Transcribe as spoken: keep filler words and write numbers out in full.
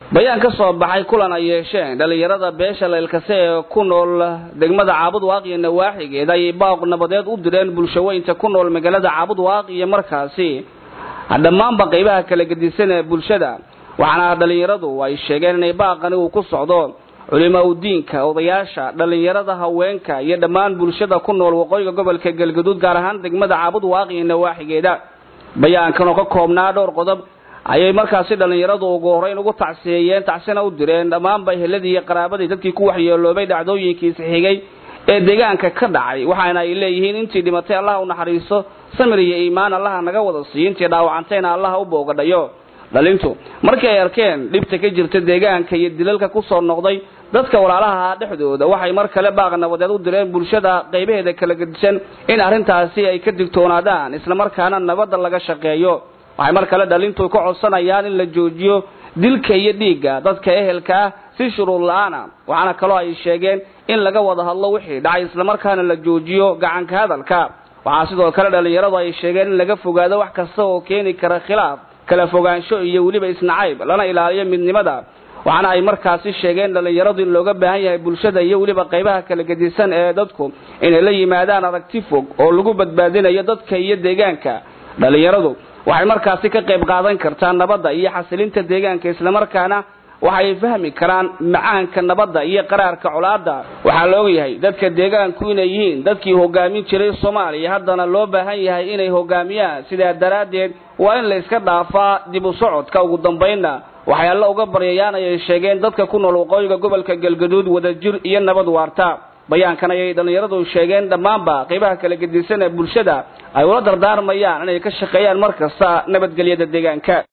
bayaan ka soo baxay kulan ay yeesheen dhalinyarada beesha leelkase ee ku nool degmada Caabud Waaq iyo nawaaxigeeda ay baaq nabadeed u direen bulshooyinka ku nool magaalada Caabud Waaq iyo markaasi dhammaan qaybaha kala gedisan ee bulshada waxaana dhalinyaradu ay sheegeen inay baaqani uu ku socdo culimada u diinka odayaasha dhalinyarada haweenka iyo dhammaan bulshada ku nool waqooyiga gobolka Galgaduud gaar ahaan degmada Caabud Waaq iyo nawaaxigeeda bayaankan oo ka koobnaa dhowr qodob ayay markaasi dhalinyaradu ugu horeyn ugu tacsiyeeyeen tacsina u direen dhammaan bayheladii iyo qaraabadii dadkii ku waxyeeloobay dhacdooyinkii xigay ee deegaanka ka dhacay waxaana ay leeyihiin intii dhimatay Allah u naxariiso samir iyo iimaan Allah naga wada siintii dhaawacantayna Allah u boogadhayo dhalintu markay ay arkeen dhibta ka jirta deegaanka iyo dilalka ku soo noqday dadka walaalaha dhexdooda waxay mar kale baaq nabadeed u direen bulshada qaybaheeda kala gedisan in arintaasi ay ka digtoonaadaan isla markaana nabad laga shaqeeyo waxay mar kale dhalintu ka codsanayaan in la joojiyo dilka iyo dhiiga dadka ehelka si shuruud la'aan waxaana kale ay sheegeen in laga wada hadlo wixii dhacay isla markaana la joojiyo gacanka hadalka waxa sidoo kale dhalinyaradu ay sheegeen in laga fogaado wax kasta oo keeni kara khilaaf kala fogaansho iyo waliba isnacayb lana ilaaliyo midnimada waxaana ay markaasi sheegeen dhalinyaradu in looga baahan yahay bulshada iyo waliba qaybaha kala gedisan ee dadku inay la yimaadaan aragti fog oo lagu badbaadinayo dadka iyo deegaanka dhalinyaradu waxay markaasi ka qayb qaadan kartaa nabadda iyo xasilinta deegaanka isla markaana waxay fahmi karaan macaanka nabadda iyo qaraarka colaadda waxa loo yahay dadka deegaanku inay yihiin dadkii hogaamin jiray Soomaaliya haddana loo baahan yahay inay hogaamiyaan sida daraadeed waa in la iska dhaafaa dib u socodka ugu dambeynna waxay alla uga baryayaan ay sheegeen dadka ku nool waqooyiga gobolka Galgaduud wada jir iyo nabad waarta bayaankan ay dhalinyaradu sheegeen dhammaanba qaybaha kala gedisan ee bulshada ay wada dardaarmayaan inay ka shaqeeyaan markasta nabadgelyada deegaanka